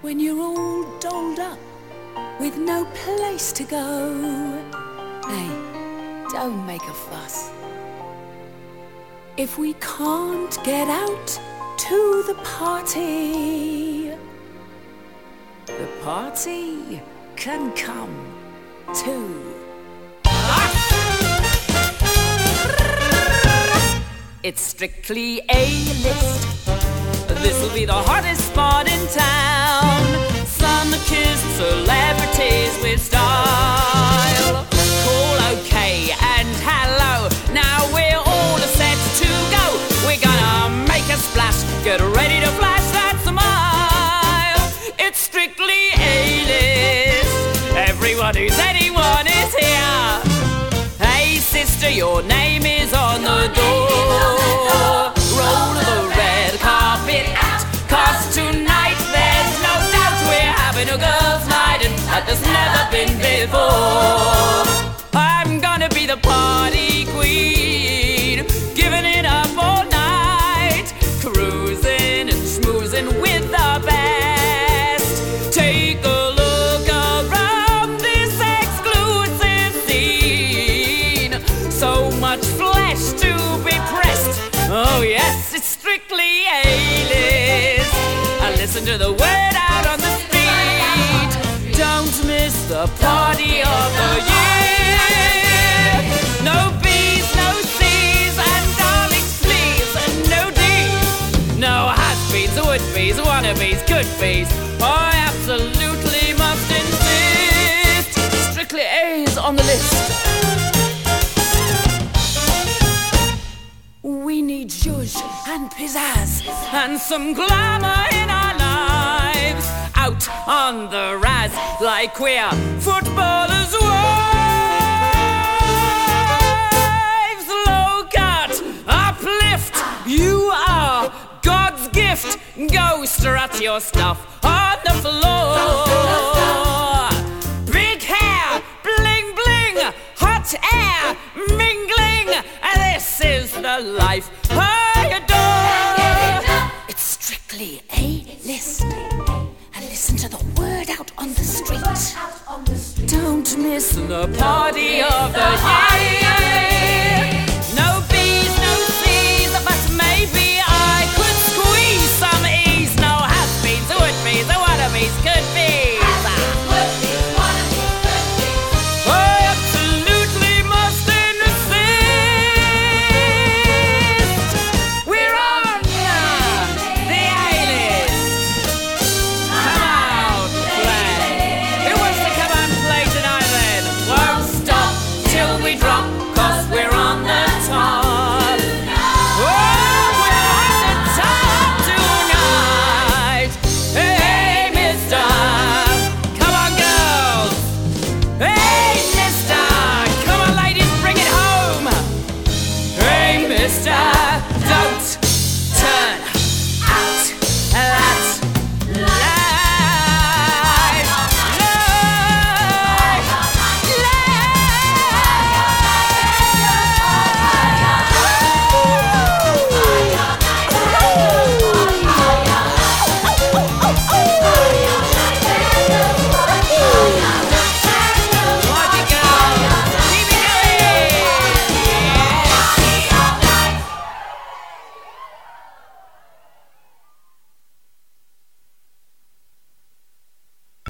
when you're all dolled up with no place to go. Hey, don't make a fuss. If we can't get out to the party can come too. It's strictly A-list. This'll be the hottest spot in town. Sun-kissed celebrities with style. Call okay and hello. Now we're all set to go. We're gonna make a splash. Get ready to flash that smile. It's strictly A-list. Everyone who's anyone is here. Hey sister, your name is on the door. Roll the red carpet out, 'cause tonight there's no doubt we're having a girls' night, and that there's never been before. I'm gonna be the party queen, giving it up all night, cruising and schmoozing with the best. Take a look around this exclusive scene. So much flesh to be pressed. Oh yes, it's strictly A-list. I listen to the word out on the street. Don't miss the party of the year. No B's, no C's, and darlings please, and no D's. No has-beens, would-be's, wannabes, could-be's. I absolutely must insist. Strictly A's on the list. We need zhuzh and pizzazz and some glamour in our lives. Out on the raz like we're footballers' wives. Low cut, uplift, you are God's gift. Go strut your stuff on the floor. Big hair, bling bling, hot air, mingling. This is the life I adore. It's strictly A-list. And listen to the word out on the street. Don't miss the party of the year.